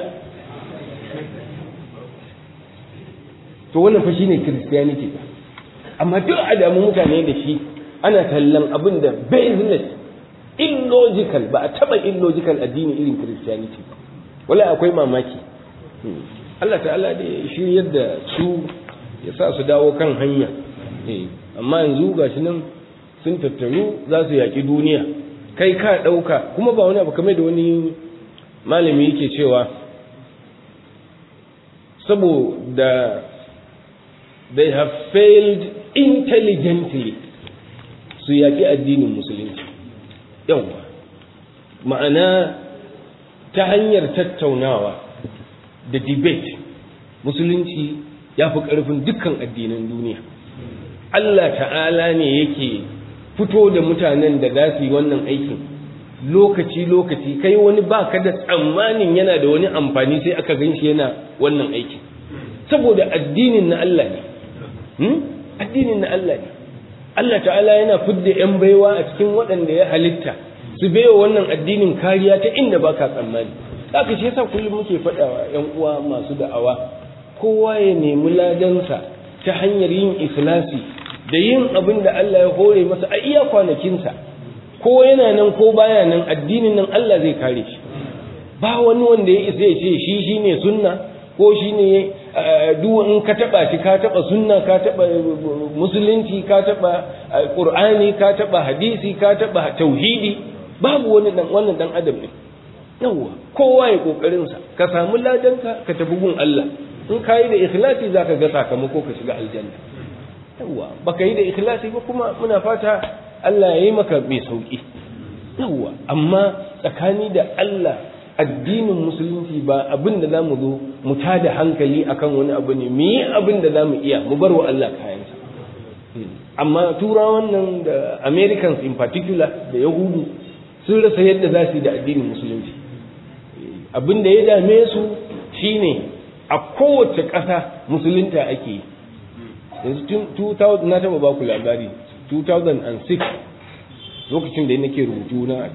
To wannan fa shine Christianity. Amma duk adamu mutane da shi ana tallan abin da business illogical, ba a taba illogical addini irin Christianity. Wala akwai mamaki. Allah ta'ala da ya shiryar da su, ya sa su dawo kan hanya. Amma yanzu gashi nan sun tattaru za su yaƙi duniya, kai ka ɗauka, kuma ba wani abu kamar da wani malami yake cewa, saboda they have failed intelligently su yaƙi addinin musulunci. Yawwa, ma'ana ta hanyar tattaunawa da debate, musulunci ya fi ƙarfin dukkan addinan duniya. Allah ta'ala ne yake fito da mutanen da za su yi wannan aikin lokaci-lokaci, kai wani ba ka da tsammanin yana da wani amfani sai aka gan shi yana wannan aikin, saboda addinin na Allah ne. Addinin na Allah ne. Allah ta'ala yana fidda 'yan baiwa a cikin waɗanda ya halitta su baiwa wannan addinin kariya ta inda ba ka tsammani. Haka shi yasa kullum muke faɗawa 'yan uwa masu da'awa, kowa ya nemi ladansa ta hanyar yin ikhlasi da yin abin da Allah ya hore masa a iya kwanakinsa, ko yana nan ko baya nan, addinin nan Allah zai kare shi. Ba wani wanda ya isa ya ce shi shine sunna, ko shine duk in ka taba shi ka taba sunna, ka taba musulunci, ka taba qur'ani, ka taba hadisi, ka taba tauhidi. Babu wani wannan dan adam ne. Yawwa, kowa ya kokarin sa, ka samu ladanka ka tafi gun Allah. In ka yi da ikhlasi zaka ga sakamako, ka shiga aljanna. Yawwa, baka yi da ikhlasi ba kuma muna fata Allah ya yi maka mai sauki. Yawwa, amma tsakani da Allah addinin musulunci ba abin da zamu zo mu tada hankali akan wani abu ne, mu yi abin da zamu iya, mu bar wa Allah kayansa. Amma turawan nan da Americans in particular da Yahudu sun rasa yadda za su yi da addinin musulunci. Abin da ya dame su shine a kowace ƙasa musulunta ake yi. Yanzu 2000 na taɓa ba ku labari, 2006 lokacin da nake rubutu na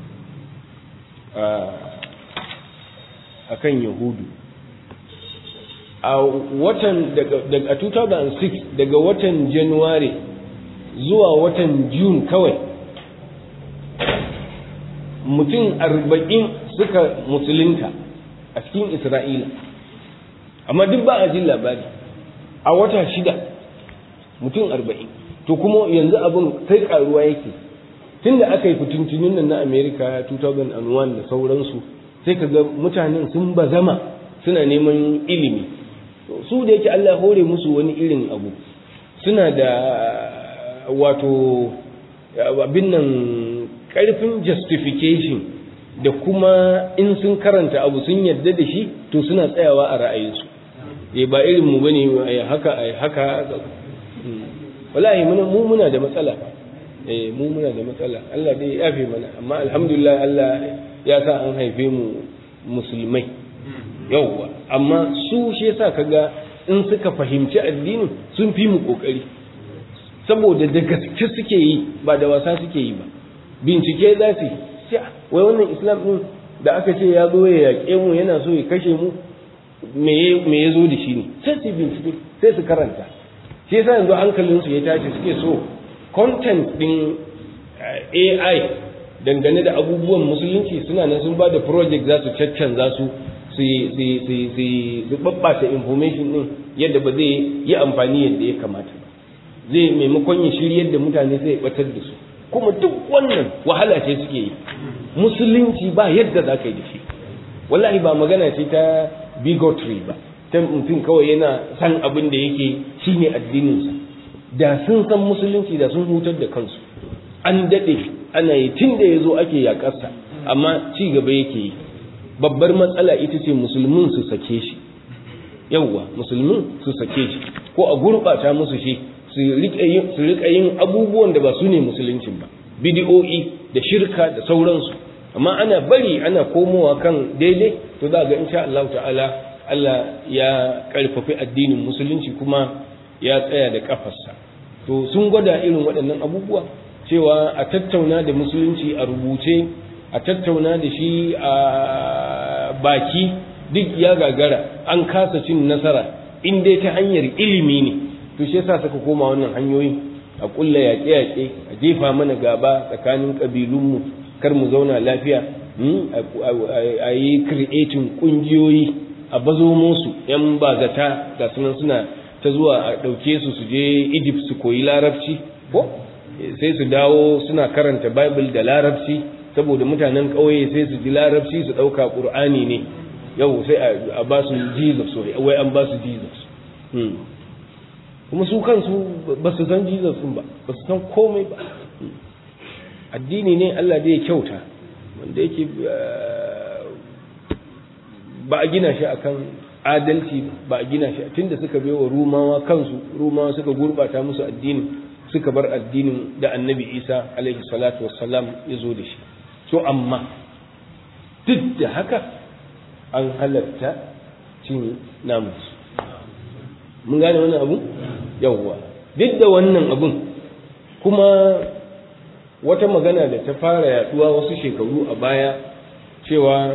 akan Yahudu, a watan daga 2006 daga watan January zuwa watan June kawai mutum 40 suka musulunta a cikin Isra'ila, amma duk ba a jin labari. A wata 6 mutum 40. To kuma yanzu abin sai karuwa yake, tunda aka yi fitintunin nan na America 2001 da sauransu, sai ka ga mutanen sun bazama suna neman ilimi. Su da yake Allah hore musu wani irin abu, suna da wato abin nan karfin justification, da kuma in sun karanta abu sun yarda da shi, to suna tsayawa a ra'ayinsu. Ba irin mu bane haka wallahi mu muna da matsala. Mu muna da matsala. Allah dai ya yafe mana, amma alhamdulillah Allah ya sa an haife mu musulmai. Yawwa, amma su shi yasa kaga in suka fahimci addinin sun fi mu kokari, saboda da gaske suke yi, ba da wasa suke yi ba. Bincike za su yi, wai wannan Islam din da aka ce ya zo ya yaƙe mu yana so ya kashe mu me ya zo da shi ne, sai su bincike sai su karanta. shi yasa yanzu hankalinsu ya tashi suke so content din AI dangane da abubuwan musulunci suna nan sun ba da project za su caccanza su su babbata information din yadda ba zai yi amfani yadda ya kamata ba, zai maimakon ya shiryar da mutane sai ya batar da su. kuma duk wannan wahala ce suke yi. musulunci ba yadda za ka yi da shi, wallahi ba magana ce ta bigotry ba, ta mutum kawai yana san abin da yake shine addininsa. da sun san musulunci da sun hutar da kansu. an daɗe ana yi tun da ya zo ake yaƙarsa, amma ci gaba yake yi. babbar matsala ita ce musulmin su sake shi, yawwa musulmin su sake shi ko a gurɓata musu shi su riƙa yin abubuwan da ba su ne musuluncin ba, bidi'o'i da shirka da sauransu. amma ana bari ana komowa kan daidai, to za ga insha Allah ta'ala Allah ya ƙarfafi addinin musulunci kuma ya tsaya da kafarsa. to sun gwada irin waɗannan abubuwa cewa a tattauna da musulunci a rubuce, a tattauna da shi a baki, duk ya gagara, an kasa cin nasara in dai ta hanyar ilimi ne. to shi yasa suka koma wannan hanyoyi, a kulla yaƙe-yaƙe, a jefa mana gaba tsakanin ƙabilunmu, kar mu zauna lafiya, a yi creating ƙungiyoyi, a bazo musu yan bazata ga sunan suna ta zuwa a ɗauke su su je Egypt su koyi larabci, ko sai su dawo suna karanta Bible da larabci, saboda mutanen ƙauye sai su ji larabci su ɗauka ƙur'ani ne. yau sai a ba su Jesus, wai an ba su Jesus. kuma su kansu ba su san Jesus ɗin ba, ba su san komai ba. addini ne Allah da ya kyauta, wanda yake ba a gina shi akan adalci, ba a gina shi tunda suka baiwa Rumawa kansu, Rumawa suka gurbata musu addini, suka bar addinin da Annabi Isa alaihi salatu wassalam ya zo da shi. to amma duk da haka an halatta cin namus. mun gane wannan abu? yawwa, duk da wannan abun. kuma wata magana da ta fara yaduwa wasu shekaru a baya cewa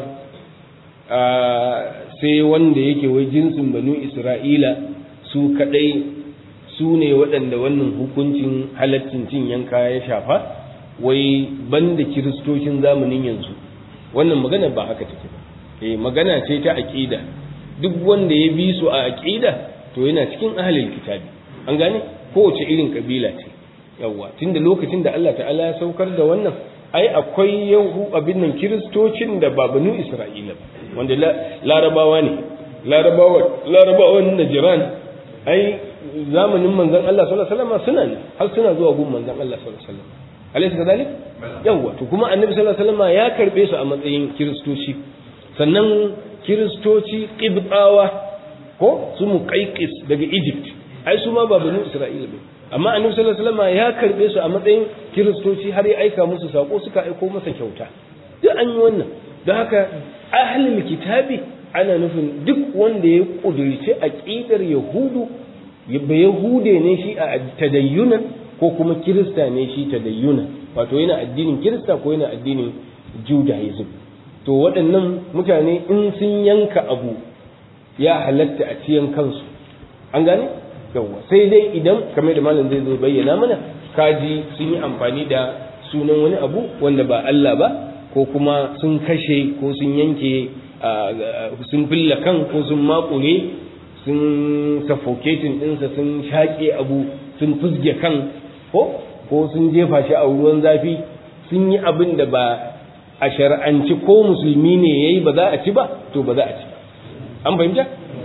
sai wanda yake wai jinsin banu Isra'ila su kadai su ne waɗanda wannan hukuncin halaccin cin yanka ya shafa, wai banda kiristocin zamanin yanzu. wannan magana ba haka take ba. magana ce ta aqida. duk wanda ya bi su a aqida to yana cikin ahlul kitabi. an gane kowace irin kabila ce. yawwa, tunda lokacin da Allah ta'ala ya saukar da wannan, ai akwai abin nan kiristocin da ba banu Isra'ila ba, wanda larabawa ne, larabawan Najran. ai zamanin manzon Allah sallallahu alaihi wasallam suna ne, har suna zuwa gun manzon Allah sallallahu alaihi wasallam alaysa kadalik. yawwa, to kuma annabi sallallahu alaihi wasallam ya karbe su a matsayin kiristoci. sannan kiristoci qibtawa ko su muqayqis daga Egypt, ai su ma ba banu Isra'ila ba, amma annabi sallallahu alaihi wasallam ya karbe su a matsayin kiristoci, har ya aika musu sako, suka aiko masa kyauta. duk an yi wannan. don haka ahlul kitabi ana nufin duk wanda ya kudurci aqidar yahudu, ba yahude ne shi a tadayyunan, ko kuma kirista ne shi tadayyunan, wato yana addinin kirista ko yana addinin judaism. to waɗannan mutane in sun yanka abu ya halatta a ciyan kansu. an gane? yawwa, sai dai idan kamar da malam zai zo bayyana mana, kaji sun yi amfani da sunan wani abu wanda ba Allah ba, ko kuma sun kashe ko sun yanke, sun filla kan ko sun makure, sun suffocating ɗinsa, sun shaƙe abu, sun fusge kan, ko sun jefa shi a ruwan zafi, sun yi abin da ba a shar'anci ko musulmi ne yayi ba za a ci ba, to ba za a ci ba. an fahimta?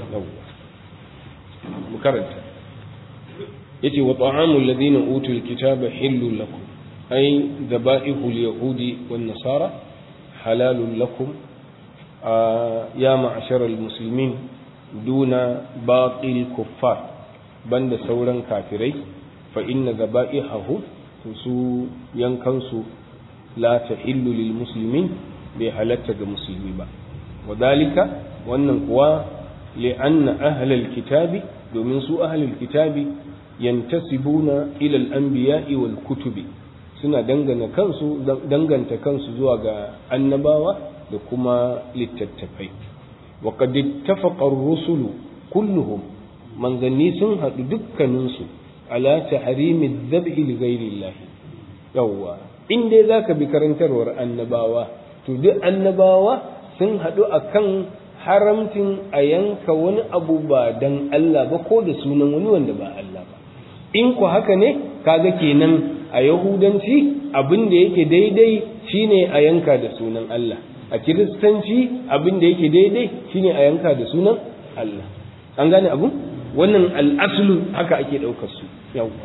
mu karanta. yace wa ta'amul ladina utul kitaba hillul lakum, ay dhaba'ihul yahudi wan nasara halalul lakum ya ma'sharal muslimin duna baqil kuffar, banda sauran kafirai. fa inna dhaba'ihahu, su yankansu la tahillu lil muslimin, bai halatta ga musulmi ba. wadalika, wannan kuwa li'anna ahlal kitabi, domin su ahlul kitabi yantasibuna ila al-anbiya'i wal kutubi, suna danganta kansu zuwa ga annabawa da kuma littattafai. wa qad ittafaqa ar-rusulu kulluhum, manzanni sun haɗu dukkaninsu ala tahrimi adh-dhabhi li ghayri Allah. yawwa in dai zaka bi karantarwar annabawa to duk annabawa sun haɗu akan haramcin a yanka wani abu ba dan Allah ba ko da sunan wani wanda ba Allah ba. In ku haka ne kaga kenan a yahudanci abin da yake daidai shine a yanka da sunan Allah, a kiristanci abin da yake daidai shine a yanka da sunan Allah. An gane abu? Wannan al'aslu haka ake ɗaukar su. yawwa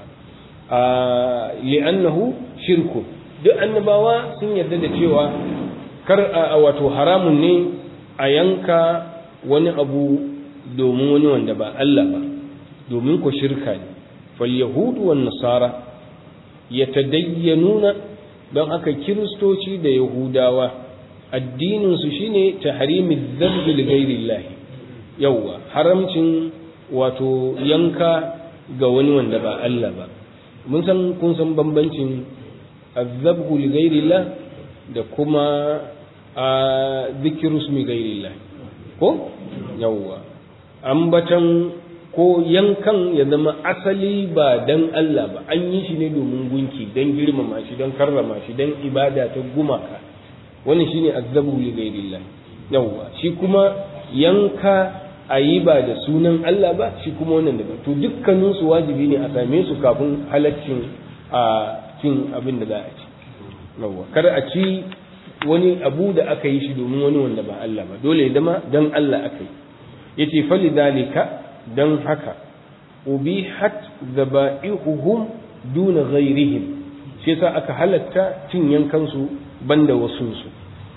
li'annahu shirku, duk annabawa sun yarda da cewa wato haramun ne a yanka wani abu domin wani wanda ba Allah ba, domin ko shirka ne. fal yahudu wan nasara yatadayyanuna, don haka kiristoci da yahudawa addinin su shine tahrimiz dhabhi li ghayrillah. yawwa haramcin wato yanka ga wani wanda ba Allah ba. kun san bambancin az-dhabhu li ghayrillah da kuma dhikru ismi ghayrillah ko? yawwa ambatan ko yankan ya zama asali ba dan Allah ba, an yi shi ne domin gunki, dan girmama shi, dan karrama shi, dan ibada ta gumaka. wannan shine az-dhabhu li ghayrillah. yawwa shi kuma yanka a yi ba da sunan Allah ba, shi kuma wannan daban. to dukkaninsu wajibi ne a same su kafin halaccin a cin abin da za a ci. yawwa kada a ci wani abu da aka yi shi domin wani wanda ba Allah ba, dole ya zama dan Allah aka yi. yace falidhalika, dan haka ubihat dhaba'ihuhum duna ghayrihim, shi yasa aka halatta cin yankansu banda wasunsu.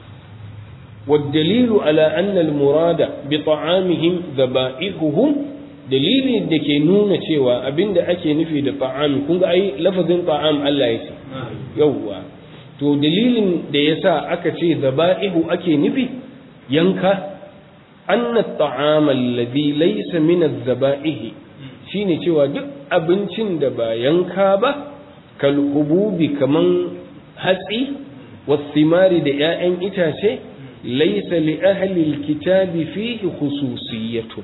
والدليل على أن المراد بطعامهم ذبائحهم dalili da ke nuna cewa abinda ake nufi da ta'am, kun ga ai lafazin ta'am Allah yake. yawwa to dalilin da yasa aka ce dhaba'ihu ake nufi yanka, anna at-ta'am alladhi laysa min adh-dhaba'ihi, shine cewa duk abincin da ba yanka ba, kal hububi kaman hatsi, was-thimari da 'ya'yan itace, laysa li ahli al-kitabi fihi khususiyyatun,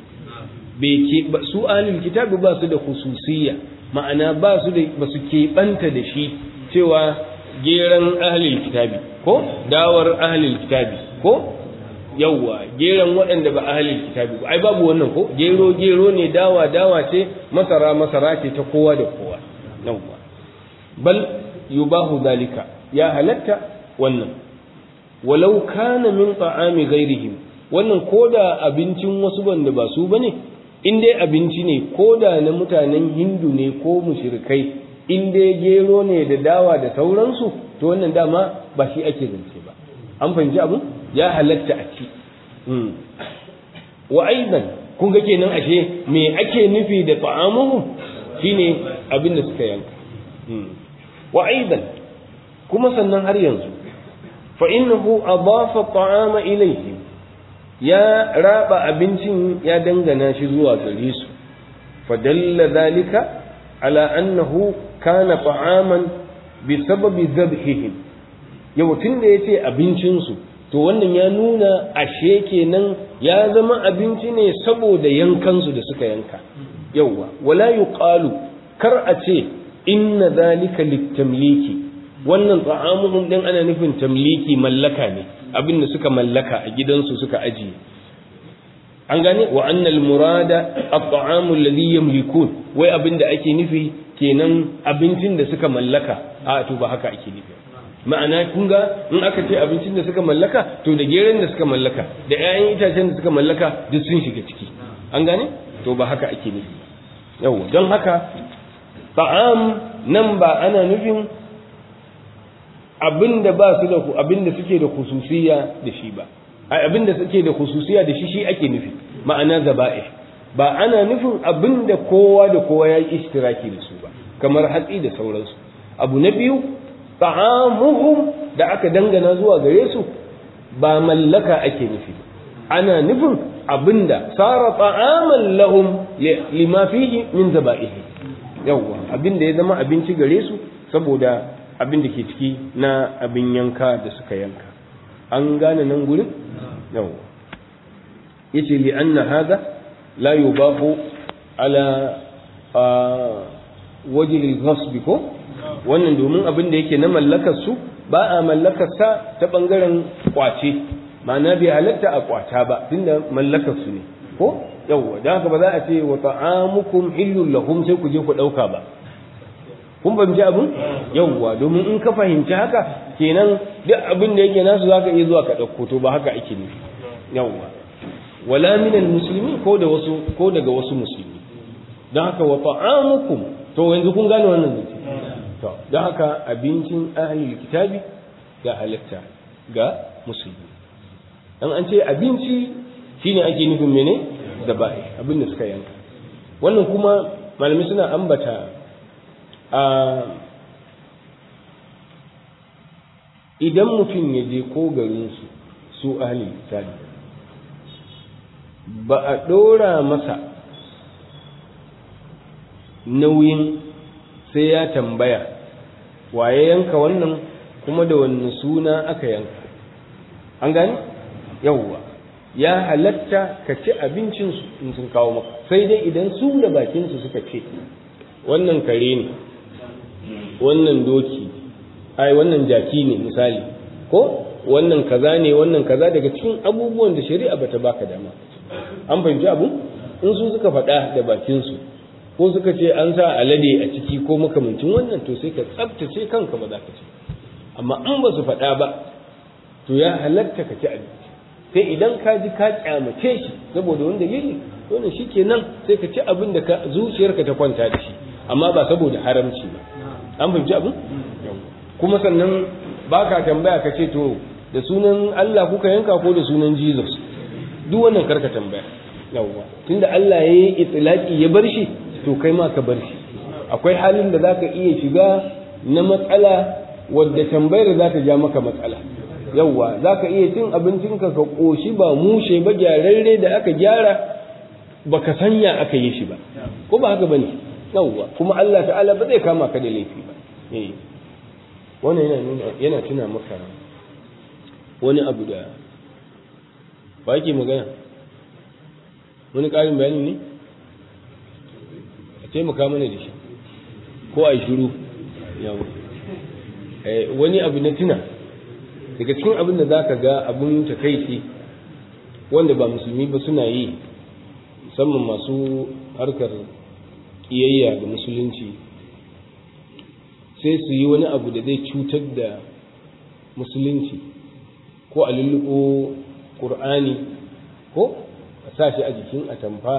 su ahlul kitabi ba su da khususiyya, ma'ana ba su keɓanta da shi cewa geran ahlul kitabi ko dawar ahlul kitabi ko yawwa geran waɗanda ba ahlul kitabi ba, ai babu wannan ko gero ne, dawa ce, masara ce ta kowa da kowa. yawwa bal yubahu dalika, ya halatta wannan, walau kana min ta'ami ghairihim, wannan koda abincin wasu banda ba su bane, in dai abinci ne koda na mutanen Hindu ne ko mushrikai, in dai gero ne da dawa da sauransu, to wannan dama ba shi ake zance ba. an fahimci abu, ya halatta a ci. wa aidan kun ga kenan ashe me ake nufi da ta'amuhum shine abin da suka yanka. wa aidan kuma sannan har yanzu fa innahu adafa ta'ama ilayhi, ya raba abincin ya dangana shi zuwa gare su. fa dalla zalika ala annahu kana ta'aman bi sababi dhabhihim, yau tunda yace abincin su, to wannan ya nuna ashe kenan ya zama abinci ne saboda yankan su da suka yanka. yauwa wala yuqalu, kar a ce inna zalika litamliki, wannan ta'amuhum din ana nufin tamliki, mallaka ne, abin da suka mallaka a gidansu suka ajiye. an gane wa annal murada at-ta'amu alladhi yamlikun, wai abin da ake nufi kenan abincin da suka mallaka. a to ba haka ake nufi. ma'ana kun ga in aka ce abincin da suka mallaka, to da geron da suka mallaka da 'ya'yan itacen da suka mallaka duk sun shiga ciki. an gane to ba haka ake nufi. yau don haka ta'am nan ba ana nufin abinda ba su da abinda suke da khususiyya da shi ba, ai abinda suke da khususiyya da shi ake nufi, ma'ana zaba'i, ba ana nufin abinda kowa da kowa ya yi ishtiraki da su ba, kamar hatsi da sauransu. abu na biyu, ta'amuhum da aka dangana zuwa gare su ba mallaka ake nufi, ana nufin abinda sara ta'aman lahum lima fihi min zaba'ihi. yawwa abinda ya zama abinci gare su saboda abin da ke ciki na abin yanka da suka yanka. an gane nan gurin yau yace li anna hada la yubahu ala wajhi al-ghasb ko wannan domin abin da yake na mallakar su ba a mallakar sa ta bangaren kwace ma'ana bai halatta a kwata ba tunda mallakar su ne ko yawwa dan haka ba za a ce wa ta'amukum illul lahum sai ku je ku dauka ba kun fahimci abin yawwa domin in ka fahimci haka kenan duk abin da yake nasu zaka iya zuwa ka dauko to ba haka ake nufi yawwa wala minal muslimi ko daga wasu musulmi dan haka wa ta'amukum to yanzu kun gane wannan zance to dan haka abincin ahlul kitabi ga halatta ga musulmi dan an ce abinci shine ake nufin mene da bai abin da suka yanka wannan kuma malami suna ambata idan mutum ya je ko garinsu su ahli kitabi ba a ɗora masa nauyin sai ya tambaya waye yanka wannan kuma da wanne suna aka yanka an gani yawwa ya halatta ka ci abincinsu in sun kawo maka sai dai idan su da bakinsu suka ce wannan kare ne wannan doki ai wannan jaki ne misali ko wannan kaza ne wannan kaza daga cikin abubuwan da shari'a bata baka dama an fahimci abu in su suka faɗa da bakinsu ko suka ce an sa alade a ciki ko makamancin wannan to sai ka tsaftace kanka ba za ka ci amma in ba su faɗa ba to ya halatta ka ci abinci sai idan ka ji ka kyamace shi saboda wanda dalili wannan shikenan sai ka ci abin da ka zuciyarka ta kwanta da shi amma ba saboda haramci ba an fahimci abin kuma sannan ba ka tambaya ka ce to da sunan Allah kuka yanka ko da sunan Jesus duk wannan karka tambaya yawwa tunda Allah ya yi itlaqi ya bar shi to kai ma ka bar shi akwai halin da zaka iya shiga na matsala wadda tambayar za ta ja maka matsala yawwa zaka iya cin abincinka ka koshi ba mushe ba gyararre da aka gyara baka sanya aka yi shi ba ko ba haka bane yawwa kuma Allah ta'ala ba zai kama ka da laifi ba wannan yana tuna maka wani abu da ba ke magana wani ƙarin bayani ne a taimaka mana da shi ko a yi shiru yawon wani abu na tuna daga cikin abin da za ka ga abin takaici wanda ba musulmi ba suna yi musamman masu harkar ƙiyayya da musulunci sai su yi wani abu da zai cutar da musulunci ko a lulluɓo ƙur'ani ko a sa shi a jikin atamfa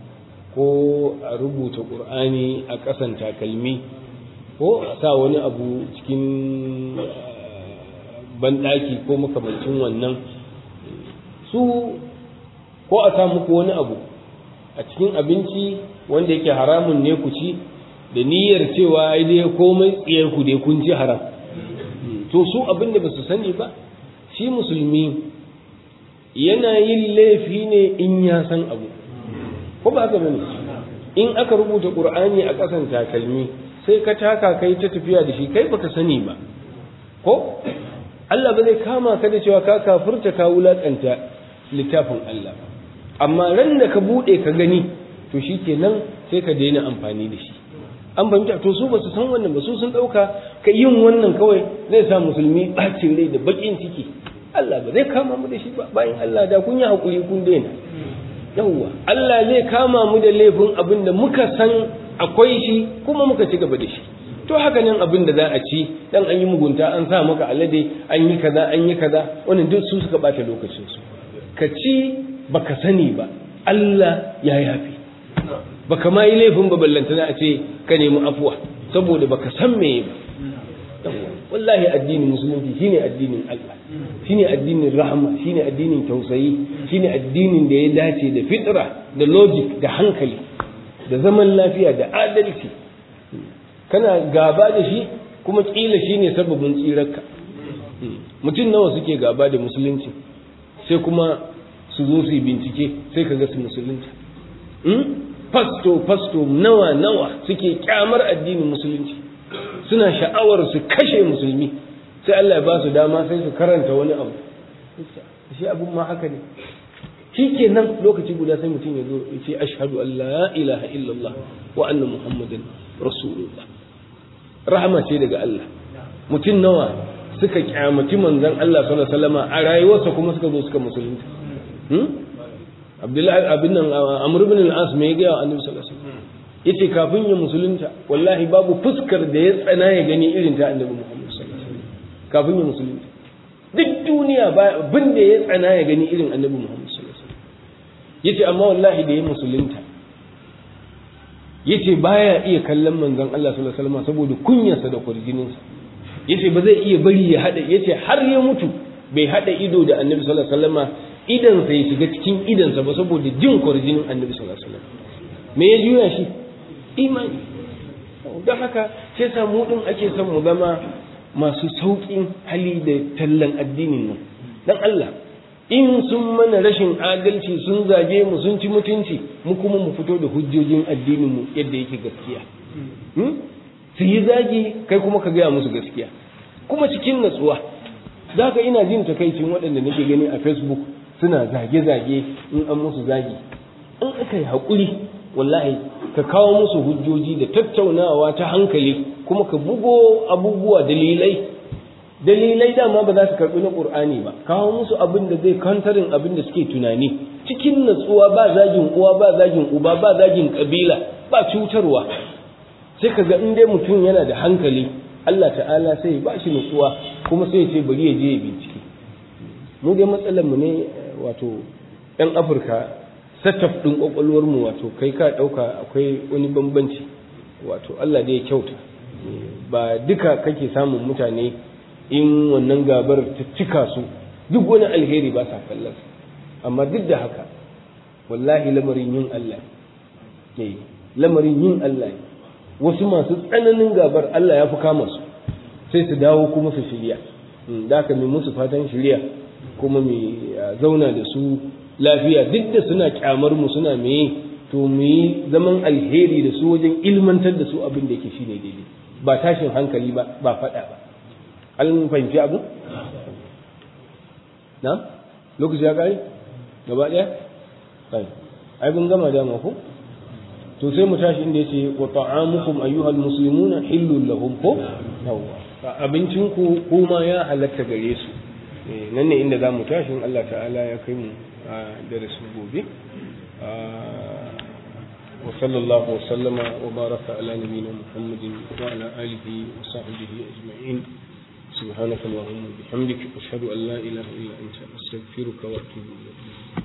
ko a rubuta ƙur'ani a ƙasan takalmi ko a sa wani abu cikin banɗaki ko makamancin wannan su ko a sa muku wani abu a cikin abinci wanda yake haramun ne ku ci da niyyar cewa ai dai komai tsiyar ku dai kun ci haram to su abin da ba su sani ba shi musulmi yana yin laifi ne in ya san abu ko ba haka bane in aka rubuta qur'ani a kasan takalmi sai ka taka kai ta tafiya da shi kai baka sani ba ko Allah ba zai kama ka da cewa ka kafirta ka wulakanta littafin Allah amma ran da ka bude ka gani to shikenan sai ka daina amfani da shi an fahimta to su ba su san wannan ba su sun dauka ka yin wannan kawai zai sa musulmi bacin rai da bakin ciki Allah ba zai kama mu da shi ba bayan Allah da kun yi hakuri kun daina yawwa Allah zai kama mu da laifin abin da muka san akwai shi kuma muka ci gaba da shi to haka nan abin da za a ci dan an yi mugunta an sa maka alade an yi kaza wannan duk su suka bata lokacin su ka ci baka sani ba Allah ya yafi baka ma yi laifin ba ballantana a ce ka nemi afuwa saboda baka san meye ba wallahi addinin musulunci shine addinin Allah shine addinin rahama shine addinin tausayi shine addinin da ya dace da fitra da logic da hankali da zaman lafiya da adalci kana gaba da shi kuma kila shine sababin tsirarka mutum nawa suke gaba da musulunci sai kuma su zo su yi bincike sai ka ga su musulunci fasto nawa suke kyamar addinin musulunci suna sha'awar su kashe musulmi sai Allah ya ba su dama sai su karanta wani abu shi abun ma haka ne shikenan lokaci guda sai mutum ya zo ya ce ashhadu an la ilaha illallah wa anna muhammadan rasulullah. Rahama ce daga Allah. Mutum nawa suka kyamaci manzon Allah sallallahu alaihi wasallam a rayuwarsa kuma suka zo suka musulunta. Abdullahi abin nan Amr ibn al-As me ya ga Annabi sallallahu alaihi wasallam yace kafin ya musulunta wallahi babu fuskar da ya tsana ya gani irin ta Annabi Muhammad sallallahu alaihi wasallam kafin ya musulunta. Duk duniya ba bin da ya tsana ya gani irin Annabi Muhammad sallallahu alaihi wasallam yace amma wallahi da ya musulunta yace baya iya kallon manzon Allah sallallahu alaihi wasallam saboda kunyarsa da kurjininsa. Yace ba zai iya bari ya hada, yace har ya mutu bai hada ido da Annabi sallallahu alaihi wasallam idan sai shiga cikin idansa ba saboda jin kurjinin Annabi sallallahu alaihi wasallam. Me ya juya shi? Imani. Don haka sai samu din ake son mu zama masu saukin hali da tallan addinin nan. Dan Allah in sun mana rashin adalci sun zage mu sun ci mutunci mu kuma mu fito da hujjojin addinin mu yadda yake gaskiya. Su yi zagi kai kuma ka gaya musu gaskiya kuma cikin natsuwa. Za ka ina jin takaicin waɗanda nake gani a Facebook suna zage-zage in an musu zagi. In aka yi haƙuri wallahi ka kawo musu hujjoji da tattaunawa ta hankali kuma ka bugo abubuwa dalilai dama ba za su karɓi na ƙur'ani ba. Kawo musu abin da zai kantarin abin da suke tunani cikin natsuwa, ba zagin uwa ba zagin uba ba zagin ƙabila ba cutarwa. Sai ka ga in dai mutum yana da hankali Allah ta'ala sai ba shi nutsuwa kuma sai ya ce bari ya je ya bincike. Mu dai matsalar mu ne wato ɗan Afirka setup ɗin ƙwaƙwalwar mu wato kai ka ɗauka akwai wani bambanci wato Allah dai ya kyauta. Ba duka kake samun mutane in wannan gabar ta cika su duk wani alheri ba sa kallon, amma duk da haka wallahi lamarin yin Allah ne. Lamarin yin Allah ne. Wasu masu tsananin gabar Allah ya fi kama su sai su dawo kuma su shirya. Da haka mai musu fatan shirya kuma mai zauna da su lafiya duk da suna kyamar mu suna meye to mu yi zaman alheri da su wajen ilmantar da su abin da yake shine daidai, ba tashin hankali ba ba faɗa ba. An fahimci abu? Na? Lokaci ya kare? Gaba ɗaya? Ai kun gama dama ko? To sai mu tashi inda yace wa ta'amukum ayyuhal muslimuna hillul lahum ko? Yawwa. Abincin ku kuma ya halatta gare su. Nan ne inda zamu tashi Allah ta'ala ya kai mu darasin gobe. Wa sallallahu wa sallama wa baraka ala nabiyyina Muhammadin wa ala alihi wa sahbihi ajma'in. سبحانك اللهم وبحمدك أشهد أن لا إله إلا أنت أستغفرك وأتوب إليك.